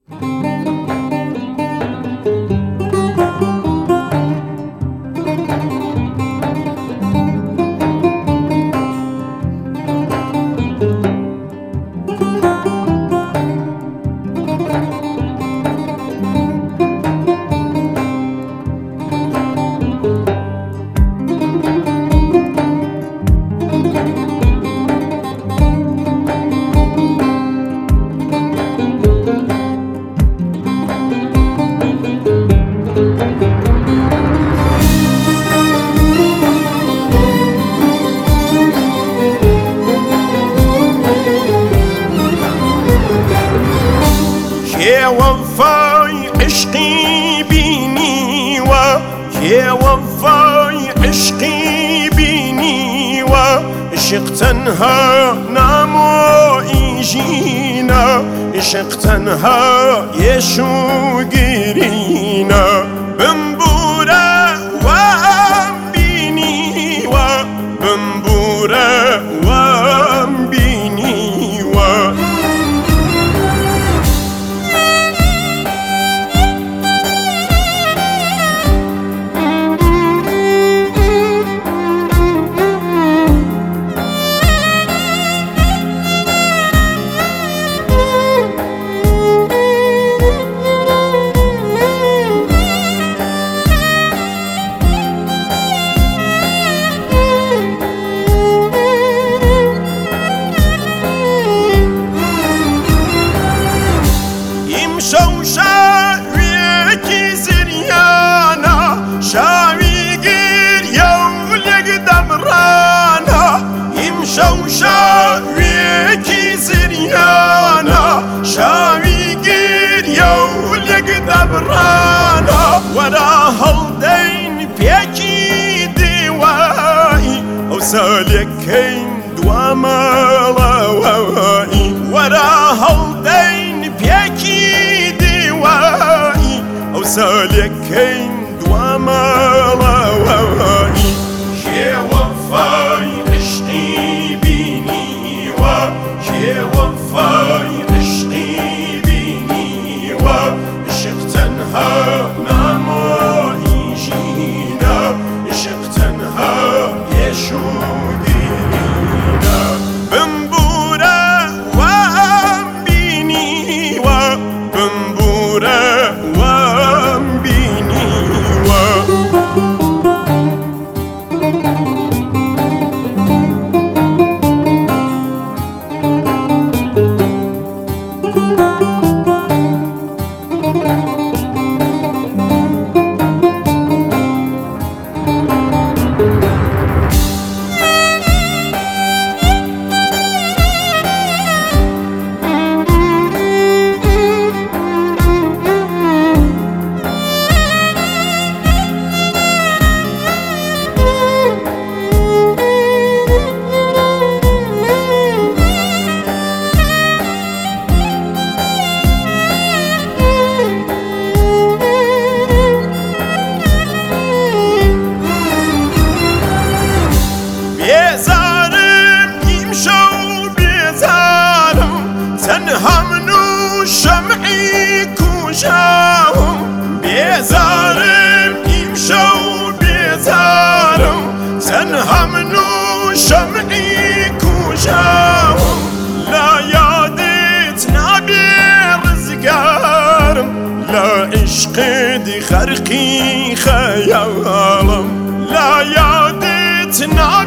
يا وفاي عشقي بيني يا وفاي عشقي بيني عشقتنها نامو يجينا عشقتنها يشو قرينا بنبورة وبيني بنبورة وبيني شاويكي زريانا شاوي قير يولق دمرانا يمشو شاويكي زريانا شاوي قير يولق دمرانا ورا هالدين بيكي دوائي او سالكين دواما لوائي ورا هالدين بيكي او سالكين دواما لوائي يا وفاي عشقي بيني يا وفاي عشقي بيني عشقتنها نامو يجينا عشقتنها يشو قرينا بنبورة وبيني بنبورة تنها منو شمعي كوجاهم بيزارم يمشوا بيزارم تنها منو شمعي كوجاهم لا يادتنا برزقارم لا عشقي دي خرقي خيالم لا يادتنا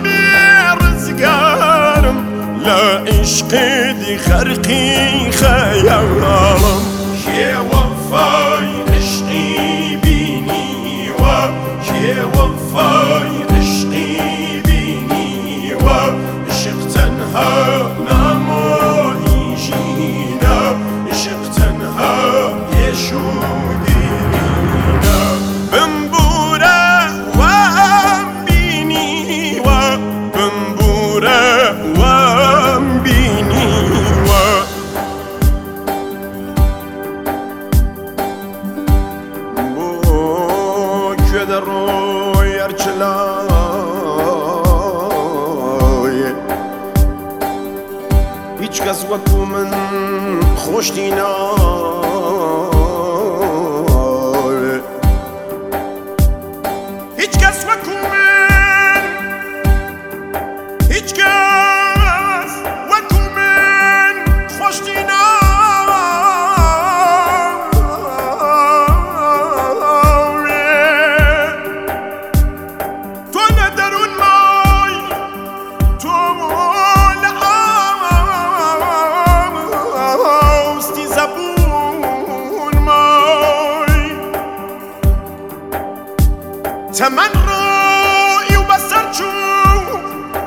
برزقارم لا عشقي دي خرقي خيالم يا وفاي عشقي بيني يا وفاي عشقي بيني عشقتنها نامو يجينا عشقتنها يشو قرينا بنبورة وبيني بنبورة روی ارچلای هیچ کس وکو من خوشتی نای تمن روی و بسر چوب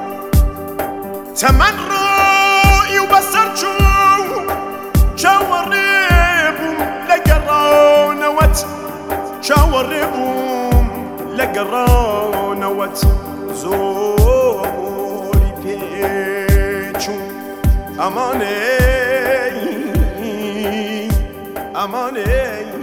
تمن روی و بسر چوب شاوربهم لقرانوت شاوربهم لقرانوت زوری پیچون امانه امانه